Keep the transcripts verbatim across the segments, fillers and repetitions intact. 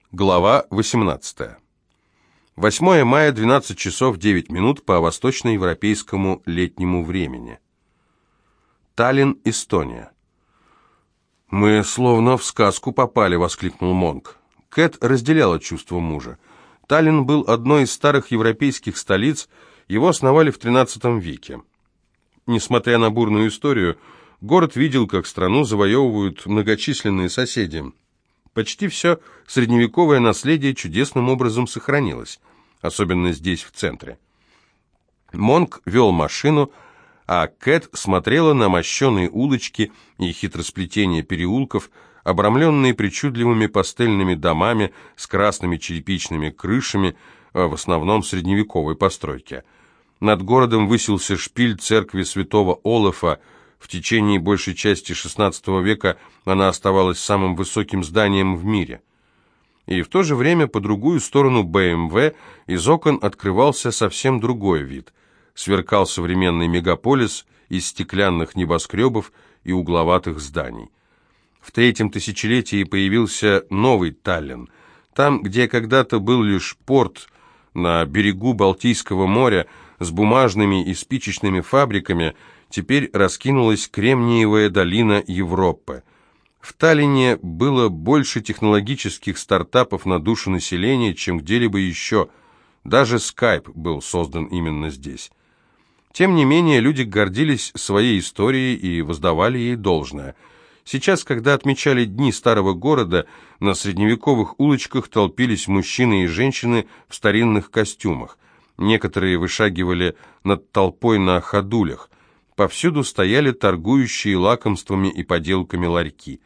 Глава восемнадцатая. восьмое мая, двенадцать часов девять минут по восточноевропейскому летнему времени. Таллин, Эстония. «Мы словно в сказку попали», — воскликнул Монк. Кэт разделяла чувство мужа. Таллин был одной из старых европейских столиц, его основали в тринадцатом веке. Несмотря на бурную историю, город видел, как страну завоевывают многочисленные соседи. Почти все средневековое наследие чудесным образом сохранилось, особенно здесь, в центре. Монк вел машину, а Кэт смотрела на мощеные улочки и хитросплетения переулков, обрамленные причудливыми пастельными домами с красными черепичными крышами, в основном средневековой постройки. Над городом высился шпиль церкви святого Олафа. В течение большей части шестнадцатого века она оставалась самым высоким зданием в мире. И в то же время по другую сторону бэ эм вэ из окон открывался совсем другой вид. Сверкал современный мегаполис из стеклянных небоскребов и угловатых зданий. В третьем тысячелетии появился новый Таллин. Там, где когда-то был лишь порт на берегу Балтийского моря с бумажными и спичечными фабриками, теперь раскинулась Кремниевая долина Европы. В Таллине было больше технологических стартапов на душу населения, чем где-либо еще. Даже Skype был создан именно здесь. Тем не менее, люди гордились своей историей и воздавали ей должное. Сейчас, когда отмечали дни старого города, на средневековых улочках толпились мужчины и женщины в старинных костюмах. Некоторые вышагивали над толпой на ходулях. Повсюду стояли торгующие лакомствами и поделками ларьки.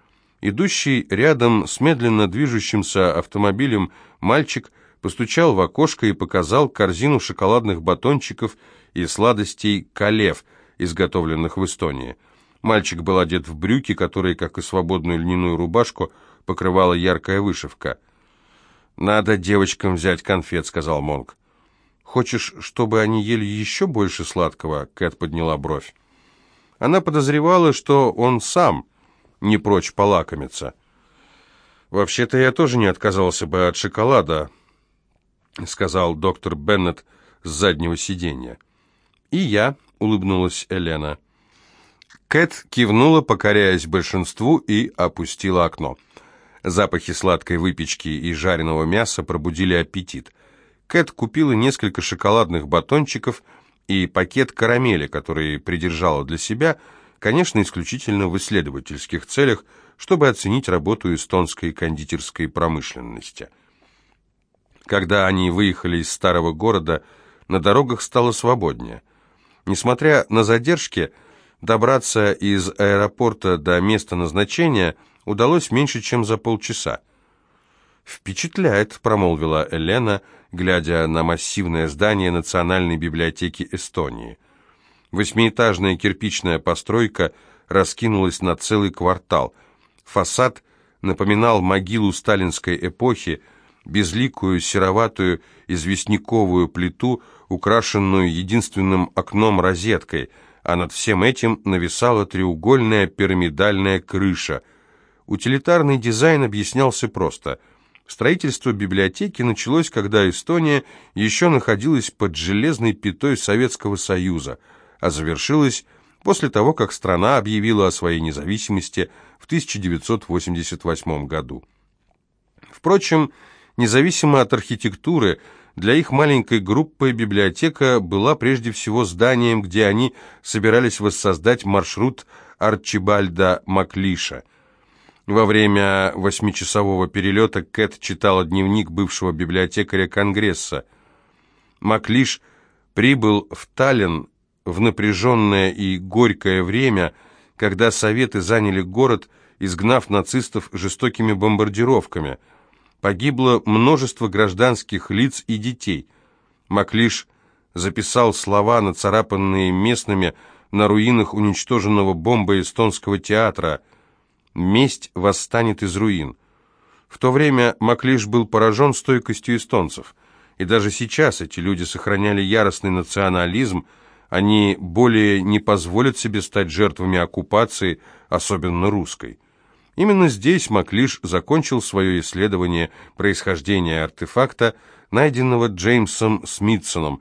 Идущий рядом с медленно движущимся автомобилем мальчик постучал в окошко и показал корзину шоколадных батончиков и сладостей «Калев», изготовленных в Эстонии. Мальчик был одет в брюки, которые, как и свободную льняную рубашку, покрывала яркая вышивка. «Надо девочкам взять конфет», — сказал Монк. «Хочешь, чтобы они ели еще больше сладкого?» — Кэт подняла бровь. Она подозревала, что он сам не прочь полакомиться. «Вообще-то я тоже не отказался бы от шоколада», — сказал доктор Беннет с заднего сиденья. «И я», — улыбнулась Елена. Кэт кивнула, покоряясь большинству, и опустила окно. Запахи сладкой выпечки и жареного мяса пробудили аппетит. Кэт купила несколько шоколадных батончиков и пакет карамели, который придержала для себя, конечно, исключительно в исследовательских целях, чтобы оценить работу эстонской кондитерской промышленности. Когда они выехали из старого города, на дорогах стало свободнее. Несмотря на задержки, добраться из аэропорта до места назначения удалось меньше, чем за полчаса. «Впечатляет», — промолвила Елена, глядя на массивное здание Национальной библиотеки Эстонии. Восьмиэтажная кирпичная постройка раскинулась на целый квартал. Фасад напоминал могилу сталинской эпохи, безликую сероватую известняковую плиту, украшенную единственным окном-розеткой, а над всем этим нависала треугольная пирамидальная крыша. Утилитарный дизайн объяснялся просто. Строительство библиотеки началось, когда Эстония еще находилась под железной пятой Советского Союза, а завершилось после того, как страна объявила о своей независимости в тысяча девятьсот восемьдесят восьмом году. Впрочем, независимо от архитектуры, для их маленькой группы библиотека была прежде всего зданием, где они собирались воссоздать маршрут Арчибальда Маклиша. Во время восьмичасового перелета Кэт читала дневник бывшего библиотекаря Конгресса. Маклиш прибыл в Таллин в напряженное и горькое время, когда Советы заняли город, изгнав нацистов жестокими бомбардировками. Погибло множество гражданских лиц и детей. Маклиш записал слова, нацарапанные местными на руинах уничтоженного бомбой эстонского театра: «Месть восстанет из руин». В то время Маклиш был поражен стойкостью эстонцев, и даже сейчас эти люди сохраняли яростный национализм. Они более не позволят себе стать жертвами оккупации, особенно русской. Именно здесь Маклиш закончил свое исследование происхождения артефакта, найденного Джеймсом Смитсоном.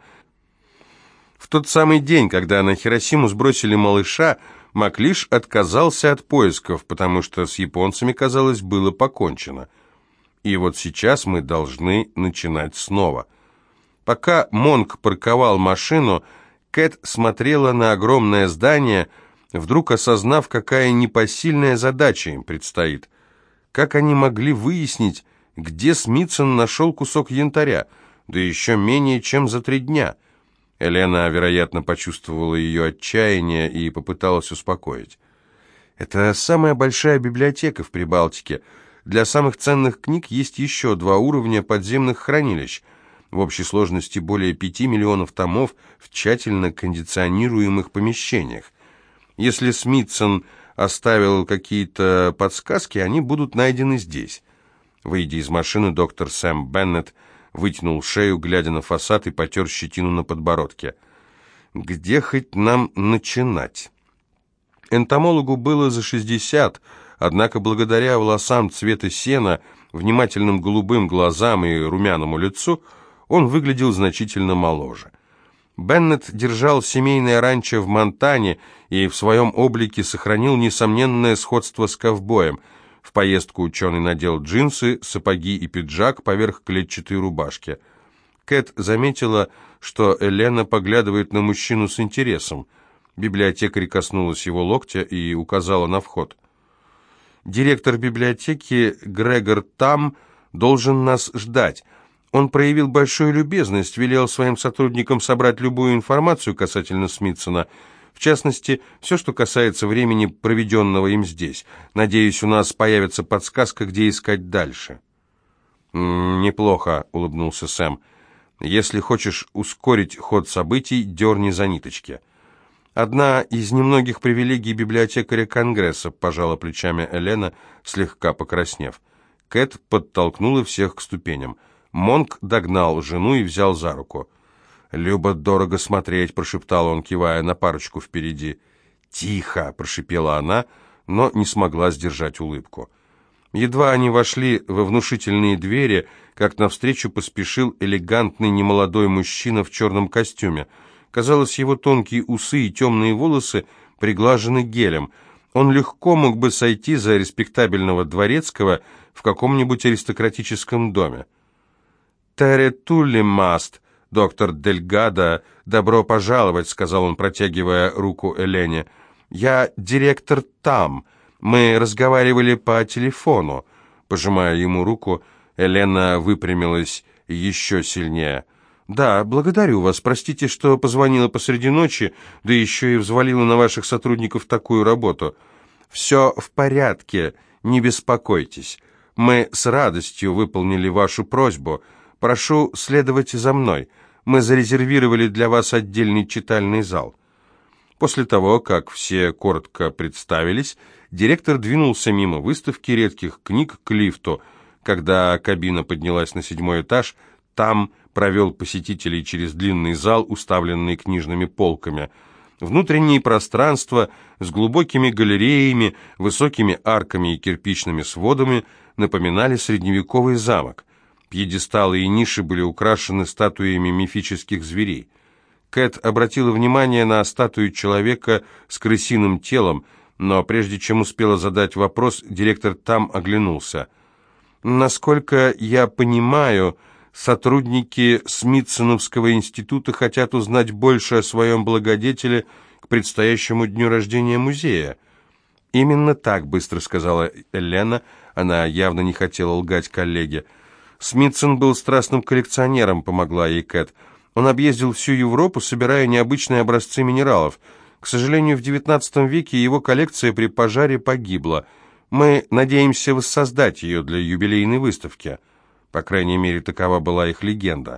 В тот самый день, когда на Хиросиму сбросили малыша, Маклиш отказался от поисков, потому что с японцами, казалось, было покончено. И вот сейчас мы должны начинать снова. Пока Монк парковал машину, Кэт смотрела на огромное здание, вдруг осознав, какая непосильная задача им предстоит. Как они могли выяснить, где Смитсон нашел кусок янтаря, да еще менее чем за три дня? Елена, вероятно, почувствовала ее отчаяние и попыталась успокоить. «Это самая большая библиотека в Прибалтике. Для самых ценных книг есть еще два уровня подземных хранилищ. В общей сложности более пяти миллионов томов в тщательно кондиционируемых помещениях. Если Смитсон оставил какие-то подсказки, они будут найдены здесь». Выйдя из машины, доктор Сэм Беннет вытянул шею, глядя на фасад, и потер щетину на подбородке. «Где хоть нам начинать?» Энтомологу было за шестьдесят, однако благодаря волосам цвета сена, внимательным голубым глазам и румяному лицу он выглядел значительно моложе. Беннет держал семейное ранчо в Монтане и в своем облике сохранил несомненное сходство с ковбоем. В поездку ученый надел джинсы, сапоги и пиджак поверх клетчатой рубашки. Кэт заметила, что Елена поглядывает на мужчину с интересом. Библиотекарь коснулась его локтя и указала на вход. «Директор библиотеки Грегор Там должен нас ждать. Он проявил большую любезность, велел своим сотрудникам собрать любую информацию касательно Смитсона, в частности, все, что касается времени, проведенного им здесь. Надеюсь, у нас появится подсказка, где искать дальше». «Неплохо», — улыбнулся Сэм. «Если хочешь ускорить ход событий, дерни за ниточки». «Одна из немногих привилегий библиотекаря Конгресса», — пожала плечами Елена, слегка покраснев. Кэт подтолкнула всех к ступеням. Монк догнал жену и взял за руку. «Любо-дорого смотреть», — прошептал он, кивая на парочку впереди. «Тихо», — прошипела она, но не смогла сдержать улыбку. Едва они вошли во внушительные двери, как навстречу поспешил элегантный немолодой мужчина в черном костюме. Казалось, его тонкие усы и темные волосы приглажены гелем. Он легко мог бы сойти за респектабельного дворецкого в каком-нибудь аристократическом доме. «Тере Тулли Маст, доктор Дельгадо, добро пожаловать», — сказал он, протягивая руку Елене. «Я директор Там. Мы разговаривали по телефону». Пожимая ему руку, Елена выпрямилась еще сильнее. «Да, благодарю вас. Простите, что позвонила посреди ночи, да еще и взвалила на ваших сотрудников такую работу. Все в порядке, не беспокойтесь. Мы с радостью выполнили вашу просьбу. Прошу следовать за мной. Мы зарезервировали для вас отдельный читальный зал». После того, как все коротко представились, директор двинулся мимо выставки редких книг к лифту. Когда кабина поднялась на седьмой этаж, Там провел посетителей через длинный зал, уставленный книжными полками. Внутренние пространства с глубокими галереями, высокими арками и кирпичными сводами напоминали средневековый замок. Пьедесталы и ниши были украшены статуями мифических зверей. Кэт обратила внимание на статую человека с крысиным телом, но прежде чем успела задать вопрос, директор Там оглянулся. «Насколько я понимаю, сотрудники Смитсоновского института хотят узнать больше о своем благодетеле к предстоящему дню рождения музея». «Именно так», — быстро сказала Елена. Она явно не хотела лгать коллеге. «Смитсон был страстным коллекционером», — помогла ей Кэт. «Он объездил всю Европу, собирая необычные образцы минералов. К сожалению, в девятнадцатом веке его коллекция при пожаре погибла. Мы надеемся воссоздать ее для юбилейной выставки». По крайней мере, такова была их легенда.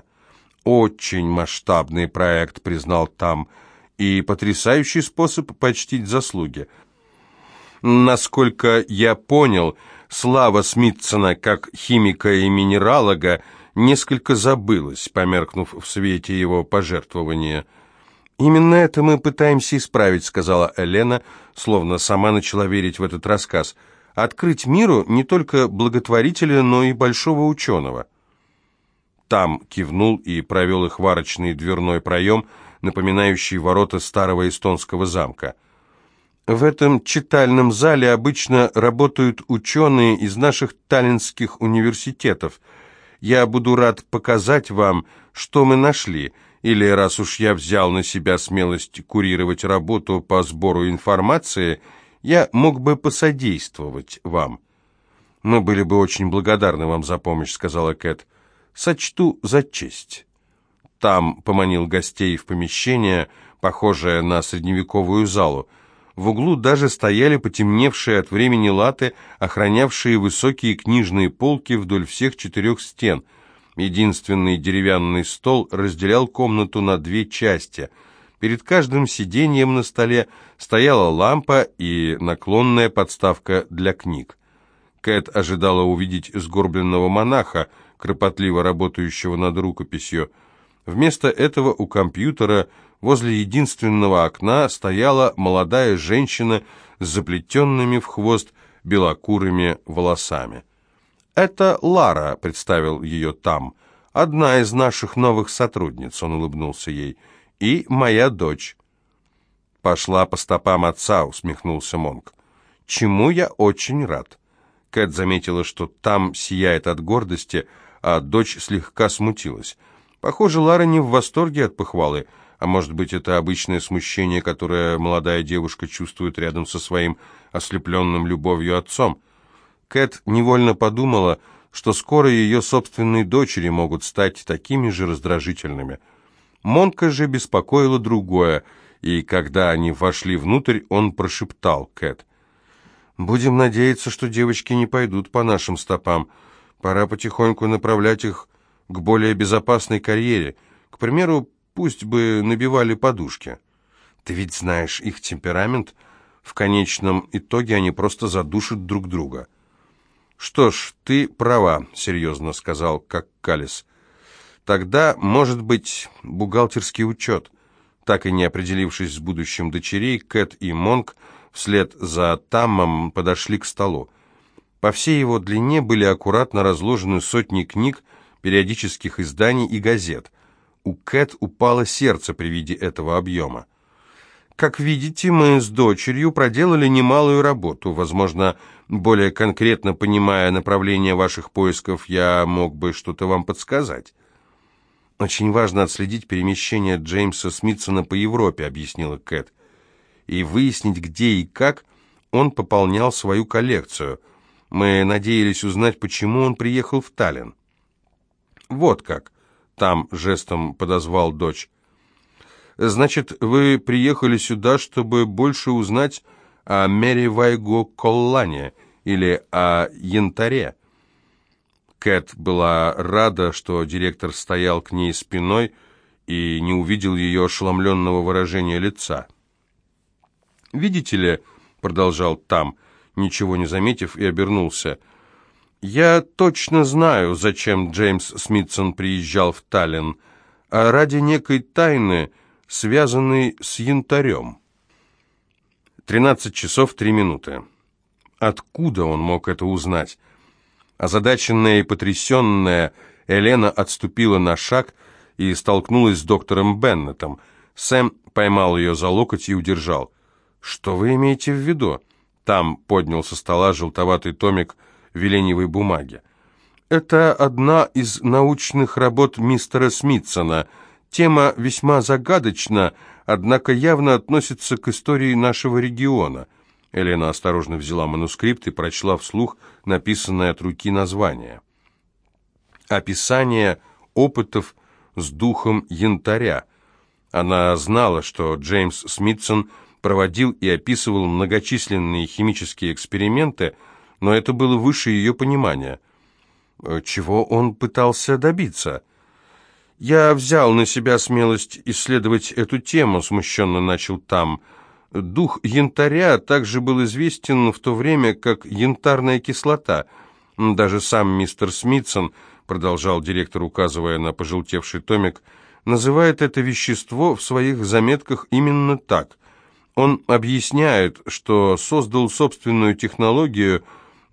«Очень масштабный проект», — признал Там, — «и потрясающий способ почтить заслуги. Насколько я понял, слава Смитсона как химика и минералога несколько забылась, померкнув в свете его пожертвования». «Именно это мы пытаемся исправить», — сказала Елена, словно сама начала верить в этот рассказ. открыть миру не только благотворителя, но и большого ученого. Там кивнул и провел их в арочный дверной проем, напоминающий ворота старого эстонского замка. В этом читальном зале обычно работают ученые из наших таллинских университетов. Я буду рад показать вам, что мы нашли, или, раз уж я взял на себя смелость курировать работу по сбору информации, я мог бы посодействовать вам. «Мы были бы очень благодарны вам за помощь», — сказала Кэт. «Сочту за честь». Там поманил гостей в помещение, похожее на средневековую залу. В углу даже стояли потемневшие от времени латы, охранявшие высокие книжные полки вдоль всех четырех стен. Единственный деревянный стол разделял комнату на две части. Перед каждым сиденьем на столе стояла лампа и наклонная подставка для книг. Кэт ожидала увидеть сгорбленного монаха, кропотливо работающего над рукописью. Вместо этого у компьютера возле единственного окна стояла молодая женщина с заплетенными в хвост белокурыми волосами. «Это Лара», — представил ее там, — «одна из наших новых сотрудниц», — он улыбнулся ей, — «и моя дочь». «Пошла по стопам отца», — усмехнулся Монк. «Чему я очень рад». Кэт заметила, что там сияет от гордости, а дочь слегка смутилась. Похоже, Лара не в восторге от похвалы, а может быть, это обычное смущение, которое молодая девушка чувствует рядом со своим ослепленным любовью отцом. Кэт невольно подумала, что скоро ее собственные дочери могут стать такими же раздражительными. Монка же беспокоило другое, и когда они вошли внутрь, он прошептал Кэт: «Будем надеяться, что девочки не пойдут по нашим стопам. Пора потихоньку направлять их к более безопасной карьере. К примеру, пусть бы набивали подушки. Ты ведь знаешь их темперамент. В конечном итоге они просто задушат друг друга». «Что ж, ты права», — серьезно сказал Каккалис. «Тогда, может быть, бухгалтерский учет». Так и не определившись с будущим дочерей, Кэт и Монк вслед за Таммом подошли к столу. По всей его длине были аккуратно разложены сотни книг, периодических изданий и газет. У Кэт упало сердце при виде этого объема. «Как видите, мы с дочерью проделали немалую работу. Возможно, более конкретно понимая направление ваших поисков, я мог бы что-то вам подсказать». «Очень важно отследить перемещение Джеймса Смитсона по Европе», — объяснила Кэт, «и выяснить, где и как он пополнял свою коллекцию. Мы надеялись узнать, почему он приехал в Таллин». «Вот как», — там жестом подозвал дочь. «Значит, вы приехали сюда, чтобы больше узнать о Мэри Вайго Коллане или о Янтаре?» Кэт была рада, что директор стоял к ней спиной и не увидел ее ошеломленного выражения лица. «Видите ли», — продолжал там, ничего не заметив, и обернулся, «я точно знаю, зачем Джеймс Смитсон приезжал в Таллин, а ради некой тайны, связанной с янтарем». Тринадцать часов три минуты. Откуда он мог это узнать? Озадаченная и потрясенная, Елена отступила на шаг и столкнулась с доктором Беннетом. Сэм поймал ее за локоть и удержал. «Что вы имеете в виду?» Там поднял со стола желтоватый томик веленевой бумаги. «Это одна из научных работ мистера Смитсона. Тема весьма загадочна, однако явно относится к истории нашего региона». Елена осторожно взяла манускрипт и прочла вслух написанное от руки название. «Описание опытов с духом янтаря». Она знала, что Джеймс Смитсон проводил и описывал многочисленные химические эксперименты, но это было выше ее понимания. Чего он пытался добиться? «Я взял на себя смелость исследовать эту тему», — смущенно начал там. «Дух янтаря также был известен в то время, как янтарная кислота. Даже сам мистер Смитсон», — продолжал директор, указывая на пожелтевший томик, «называет это вещество в своих заметках именно так. Он объясняет, что создал собственную технологию,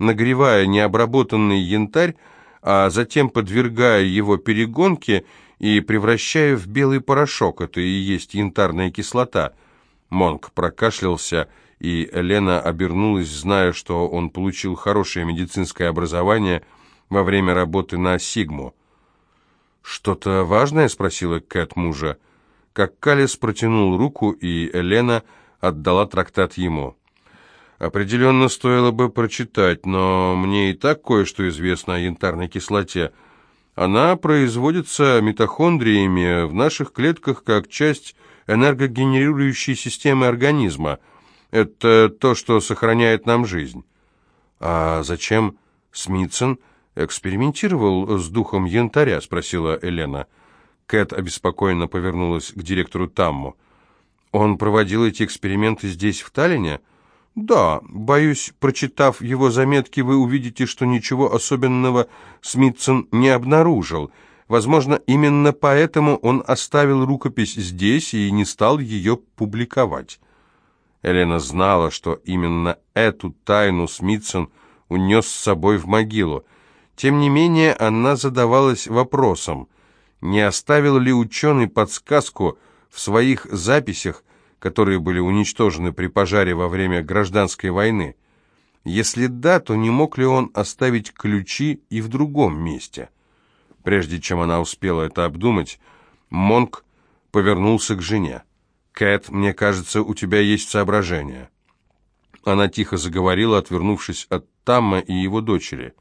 нагревая необработанный янтарь, а затем подвергая его перегонке и превращая в белый порошок. Это и есть янтарная кислота. Монк прокашлялся, и Элена обернулась, зная, что он получил хорошее медицинское образование во время работы на Сигму. «Что-то важное?» — спросила Кэт мужа. Как Каллес протянул руку, и Элена отдала трактат ему. «Определенно стоило бы прочитать, но мне и так кое-что известно о янтарной кислоте. Она производится митохондриями в наших клетках как часть энергогенерирующей системы организма. Это то, что сохраняет нам жизнь». «А зачем Смитсон экспериментировал с духом янтаря?» — спросила Элена. Кэт обеспокоенно повернулась к директору Тамму. «Он проводил эти эксперименты здесь, в Таллине?» «Да, боюсь, прочитав его заметки, вы увидите, что ничего особенного Смитсон не обнаружил. Возможно, именно поэтому он оставил рукопись здесь и не стал ее публиковать». Элена знала, что именно эту тайну Смитсон унес с собой в могилу. Тем не менее, она задавалась вопросом, не оставил ли ученый подсказку в своих записях, которые были уничтожены при пожаре во время гражданской войны. Если да, то не мог ли он оставить ключи и в другом месте? Прежде чем она успела это обдумать, Монк повернулся к жене. «Кэт, мне кажется, у тебя есть соображения». Она тихо заговорила, отвернувшись от Тамма и его дочери.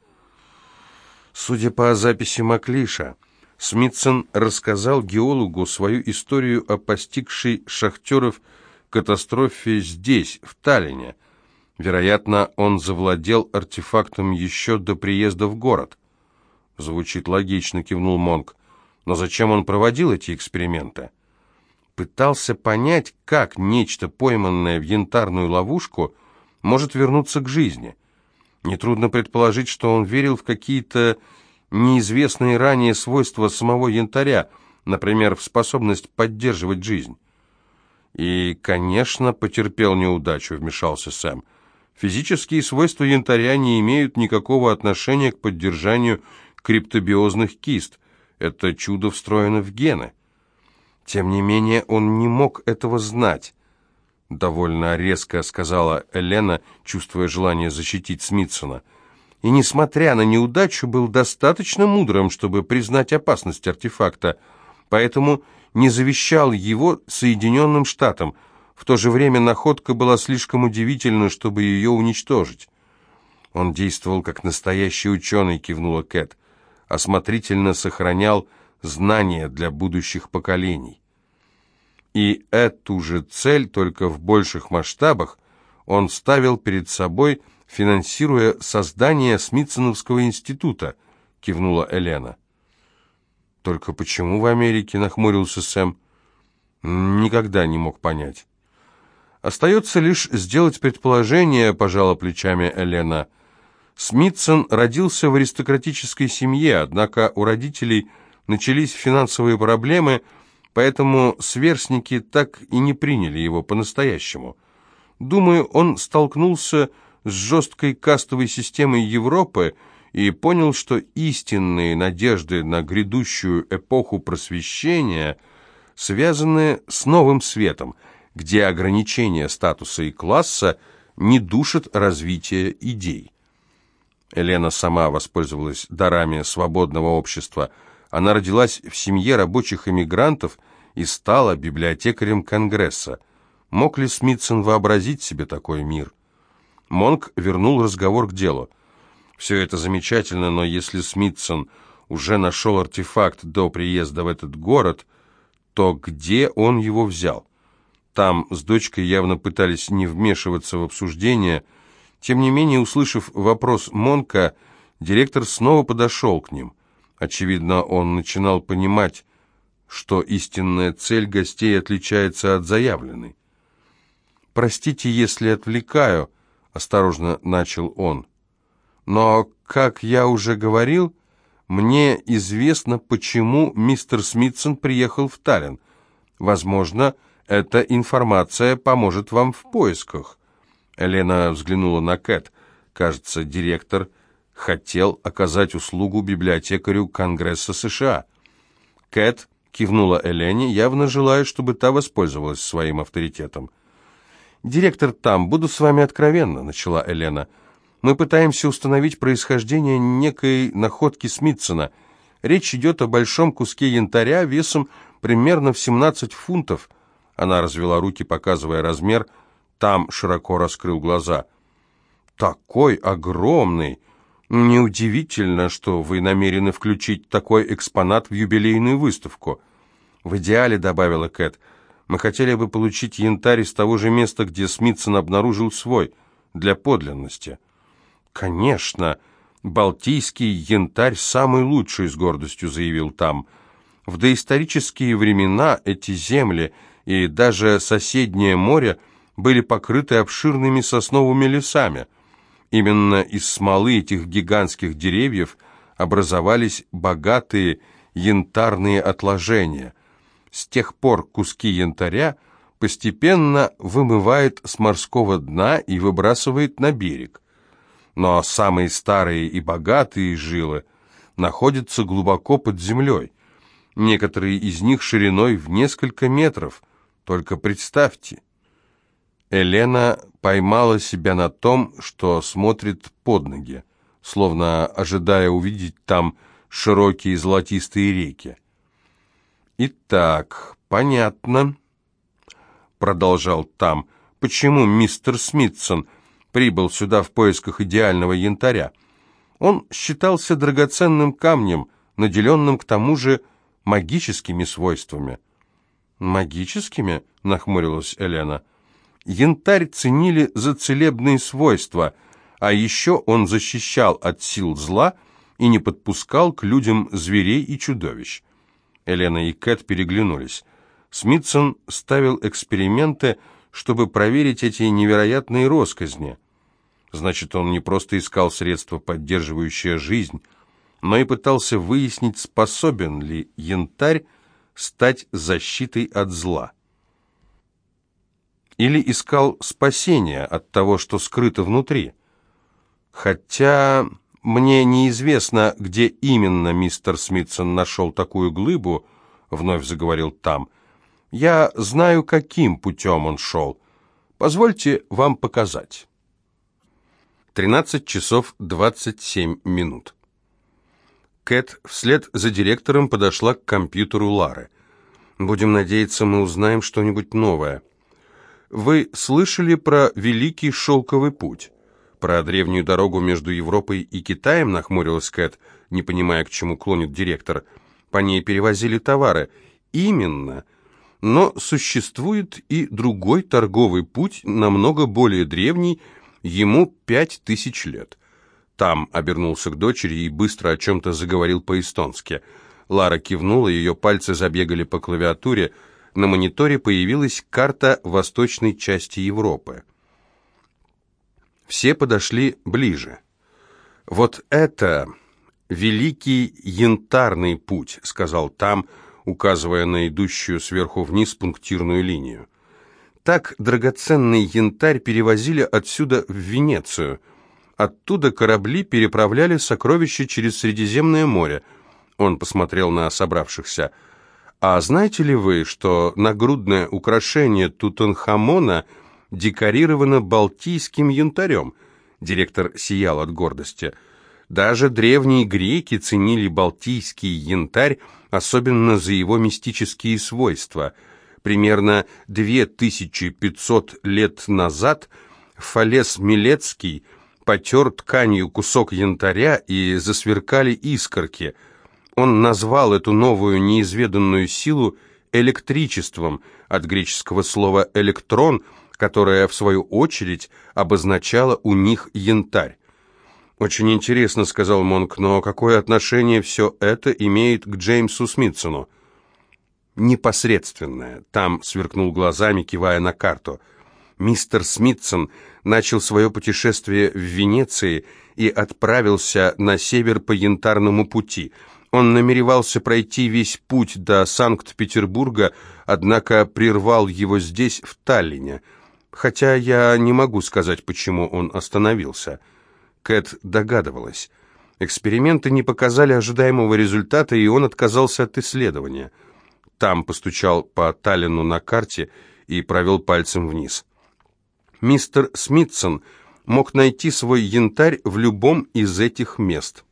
Судя по записи Маклиша, Смитсон рассказал геологу свою историю о постигшей шахтеров катастрофе здесь, в Таллине. Вероятно, он завладел артефактом еще до приезда в город. Звучит логично, кивнул Монк. Но зачем он проводил эти эксперименты? Пытался понять, как нечто, пойманное в янтарную ловушку, может вернуться к жизни. Нетрудно предположить, что он верил в какие-то неизвестные ранее свойства самого янтаря, например, в способность поддерживать жизнь. И, конечно, потерпел неудачу, вмешался Сэм. Физические свойства янтаря не имеют никакого отношения к поддержанию криптобиозных кист. Это чудо встроено в гены. Тем не менее, он не мог этого знать. Довольно резко сказала Элена, чувствуя желание защитить Смитсона. И, несмотря на неудачу, был достаточно мудрым, чтобы признать опасность артефакта, поэтому не завещал его Соединенным Штатам. В то же время находка была слишком удивительна, чтобы ее уничтожить. Он действовал как настоящий ученый, кивнула Кэт. Осмотрительно сохранял знания для будущих поколений. И эту же цель, только в больших масштабах, он ставил перед собой, финансируя создание Смитсоновского института, кивнула Элена. «Только почему в Америке?» — нахмурился Сэм. «Никогда не мог понять». «Остается лишь сделать предположение», — пожала плечами Элена. Смитсон родился в аристократической семье, однако у родителей начались финансовые проблемы, поэтому сверстники так и не приняли его по-настоящему. Думаю, он столкнулся с жесткой кастовой системой Европы и понял, что истинные надежды на грядущую эпоху просвещения связаны с новым светом, где ограничения статуса и класса не душат развитие идей. Элена сама воспользовалась дарами свободного общества. Она родилась в семье рабочих эмигрантов и стала библиотекарем Конгресса. Мог ли Смитсон вообразить себе такой мир? Монк вернул разговор к делу. «Все это замечательно, но если Смитсон уже нашел артефакт до приезда в этот город, то где он его взял? Там с дочкой явно пытались не вмешиваться в обсуждение. Тем не менее, услышав вопрос Монка, директор снова подошел к ним. Очевидно, он начинал понимать, что истинная цель гостей отличается от заявленной. «Простите, если отвлекаю», — осторожно начал он. «Но, как я уже говорил, мне известно, почему мистер Смитсон приехал в Таллин. Возможно, эта информация поможет вам в поисках». Элена взглянула на Кэт. Кажется, директор хотел оказать услугу библиотекарю Конгресса США. Кэт кивнула Элене, явно желая, чтобы та воспользовалась своим авторитетом. «Директор Там, буду с вами откровенна», — начала Элена. «Мы пытаемся установить происхождение некой находки Смитсона. Речь идет о большом куске янтаря весом примерно в семнадцать фунтов». Она развела руки, показывая размер. Там широко раскрыл глаза. «Такой огромный! Неудивительно, что вы намерены включить такой экспонат в юбилейную выставку». «В идеале», — добавила Кэт, — «мы хотели бы получить янтарь из того же места, где Смитсон обнаружил свой, для подлинности». «Конечно, балтийский янтарь самый лучший», — с гордостью заявил Там. «В доисторические времена эти земли и даже соседнее море были покрыты обширными сосновыми лесами. Именно из смолы этих гигантских деревьев образовались богатые янтарные отложения. С тех пор куски янтаря постепенно вымывает с морского дна и выбрасывает на берег. Но самые старые и богатые жилы находятся глубоко под землей. Некоторые из них шириной в несколько метров. Только представьте». Элена поймала себя на том, что смотрит под ноги, словно ожидая увидеть там широкие золотистые реки. «Итак, понятно», — продолжал Там, — «почему мистер Смитсон прибыл сюда в поисках идеального янтаря. Он считался драгоценным камнем, наделенным к тому же магическими свойствами». «Магическими?» — нахмурилась Элена. «Янтарь ценили за целебные свойства, а еще он защищал от сил зла и не подпускал к людям зверей и чудовищ». Элена и Кэт переглянулись. Смитсон ставил эксперименты, чтобы проверить эти невероятные россказни. Значит, он не просто искал средства, поддерживающие жизнь, но и пытался выяснить, способен ли янтарь стать защитой от зла. Или искал спасения от того, что скрыто внутри. Хотя мне неизвестно, где именно мистер Смитсон нашел такую глыбу, вновь заговорил Там. Я знаю, каким путем он шел. Позвольте вам показать. тринадцать часов двадцать семь минут. Кэт вслед за директором подошла к компьютеру Лары. «Будем надеяться, мы узнаем что-нибудь новое». «Вы слышали про Великий Шелковый путь? Про древнюю дорогу между Европой и Китаем?» — нахмурилась Кэт, не понимая, к чему клонит директор. «По ней перевозили товары». «Именно. Но существует и другой торговый путь, намного более древний, ему пять тысяч лет». Там обернулся к дочери и быстро о чем-то заговорил по-эстонски. Лара кивнула, ее пальцы забегали по клавиатуре. На мониторе появилась карта восточной части Европы. Все подошли ближе. «Вот это Великий Янтарный путь», — сказал Там, указывая на идущую сверху вниз пунктирную линию. «Так драгоценный янтарь перевозили отсюда в Венецию. Оттуда корабли переправляли сокровища через Средиземное море». Он посмотрел на собравшихся. «А знаете ли вы, что нагрудное украшение Тутанхамона декорировано балтийским янтарем?» Директор сиял от гордости. «Даже древние греки ценили балтийский янтарь, особенно за его мистические свойства. Примерно две тысячи пятьсот лет назад Фалес Милецкий потер тканью кусок янтаря, и засверкали искорки. Он назвал эту новую неизведанную силу электричеством, от греческого слова «электрон», которое, в свою очередь, обозначало у них янтарь. «Очень интересно», — сказал Монк, — «но какое отношение все это имеет к Джеймсу Смитсону?» «Непосредственное», — Там сверкнул глазами, кивая на карту. «Мистер Смитсон начал свое путешествие в Венеции и отправился на север по Янтарному пути. Он намеревался пройти весь путь до Санкт-Петербурга, однако прервал его здесь, в Таллине. Хотя я не могу сказать, почему он остановился. Кэт догадывалась. Эксперименты не показали ожидаемого результата, и он отказался от исследования. Там постучал по Таллину на карте и провел пальцем вниз. Мистер Смитсон мог найти свой янтарь в любом из этих мест.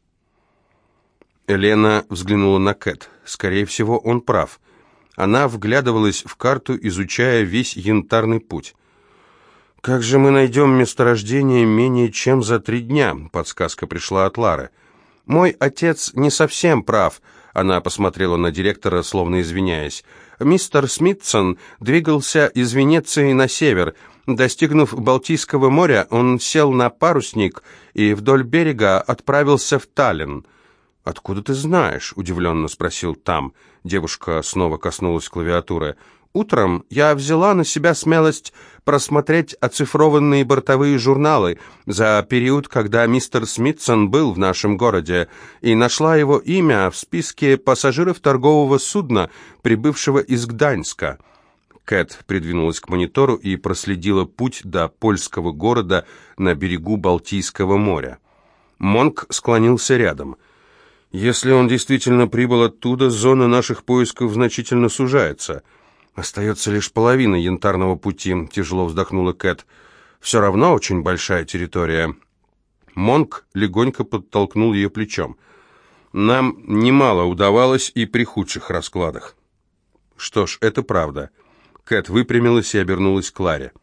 Елена взглянула на Кэт. Скорее всего, он прав. Она вглядывалась в карту, изучая весь янтарный путь. «Как же мы найдем месторождение менее чем за три дня?» Подсказка пришла от Лары. «Мой отец не совсем прав», — она посмотрела на директора, словно извиняясь. «Мистер Смитсон двигался из Венеции на север. Достигнув Балтийского моря, он сел на парусник и вдоль берега отправился в Таллин». «Откуда ты знаешь?» — удивленно спросил Там. Девушка снова коснулась клавиатуры. «Утром я взяла на себя смелость просмотреть оцифрованные бортовые журналы за период, когда мистер Смитсон был в нашем городе, и нашла его имя в списке пассажиров торгового судна, прибывшего из Гданьска». Кэт придвинулась к монитору и проследила путь до польского города на берегу Балтийского моря. Монк склонился рядом. «Если он действительно прибыл оттуда, зона наших поисков значительно сужается. Остается лишь половина янтарного пути», — тяжело вздохнула Кэт. «Все равно очень большая территория». Монк легонько подтолкнул ее плечом. «Нам немало удавалось и при худших раскладах». «Что ж, это правда». Кэт выпрямилась и обернулась к Ларе.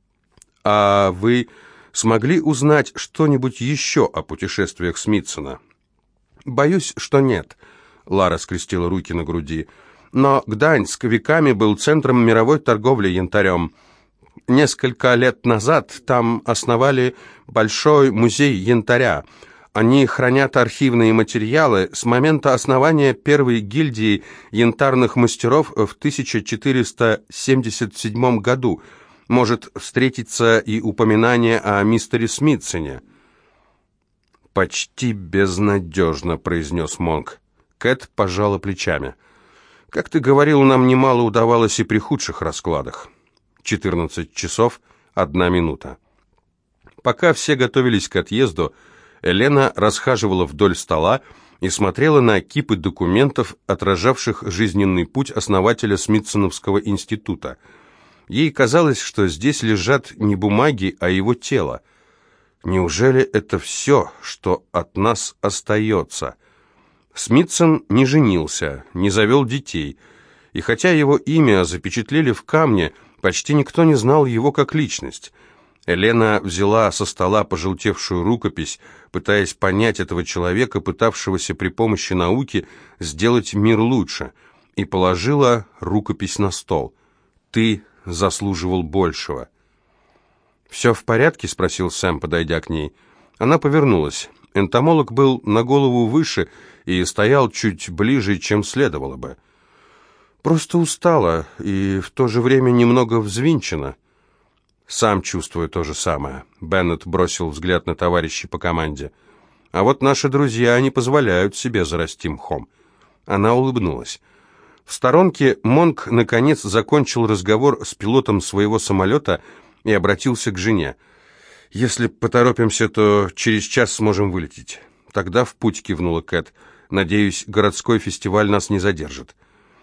«А вы смогли узнать что-нибудь еще о путешествиях Смитсона?» «Боюсь, что нет», — Лара скрестила руки на груди. «Но Гданьск веками был центром мировой торговли янтарем. Несколько лет назад там основали большой музей янтаря. Они хранят архивные материалы с момента основания первой гильдии янтарных мастеров в тысяча четыреста семьдесят седьмом году. Может встретиться и упоминание о мистере Смитсоне». «Почти безнадежно», — произнес Монк. Кэт пожала плечами. «Как ты говорил, нам немало удавалось и при худших раскладах». четырнадцать часов, одна минута. Пока все готовились к отъезду, Елена расхаживала вдоль стола и смотрела на кипы документов, отражавших жизненный путь основателя Смитсоновского института. Ей казалось, что здесь лежат не бумаги, а его тело. Неужели это все, что от нас остается? Смитсон не женился, не завел детей, и хотя его имя запечатлели в камне, почти никто не знал его как личность. Елена взяла со стола пожелтевшую рукопись, пытаясь понять этого человека, пытавшегося при помощи науки сделать мир лучше, и положила рукопись на стол. «Ты заслуживал большего». «Все в порядке?» — спросил Сэм, подойдя к ней. Она повернулась. Энтомолог был на голову выше и стоял чуть ближе, чем следовало бы. «Просто устала и в то же время немного взвинчена». «Сам чувствую то же самое», — Беннет бросил взгляд на товарищей по команде. «А вот наши друзья не позволяют себе зарасти мхом». Она улыбнулась. В сторонке Монк наконец закончил разговор с пилотом своего самолета и обратился к жене. «Если поторопимся, то через час сможем вылететь». «Тогда в путь», — кивнула Кэт. «Надеюсь, городской фестиваль нас не задержит».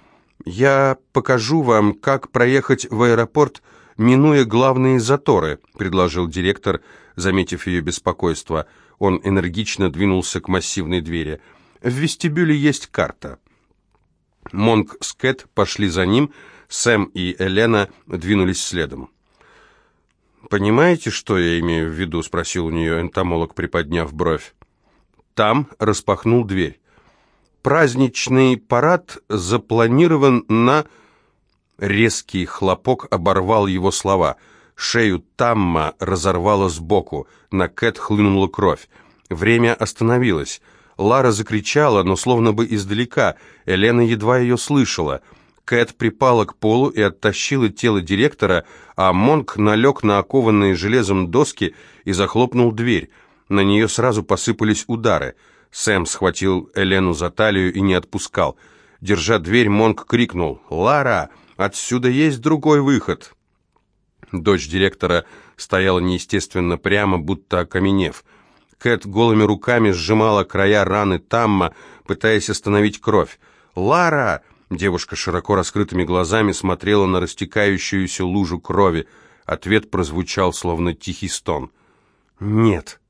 «Я покажу вам, как проехать в аэропорт, минуя главные заторы», — предложил директор, заметив ее беспокойство. Он энергично двинулся к массивной двери. «В вестибюле есть карта». Монк с Кэт пошли за ним, Сэм и Елена двинулись следом. «Понимаете, что я имею в виду?» — спросил у нее энтомолог, приподняв бровь. Там распахнул дверь. «Праздничный парад запланирован на...» Резкий хлопок оборвал его слова. Шею Тамма разорвало сбоку. На Кэт хлынула кровь. Время остановилось. Лара закричала, но словно бы издалека. Елена едва ее слышала. Кэт припала к полу и оттащила тело директора, а Монк налег на окованные железом доски и захлопнул дверь. На нее сразу посыпались удары. Сэм схватил Елену за талию и не отпускал. Держа дверь, Монк крикнул: «Лара, отсюда есть другой выход!» Дочь директора стояла неестественно прямо, будто окаменев. Кэт голыми руками сжимала края раны Тамма, пытаясь остановить кровь. «Лара!» Девушка широко раскрытыми глазами смотрела на растекающуюся лужу крови. Ответ прозвучал, словно тихий стон. «Нет».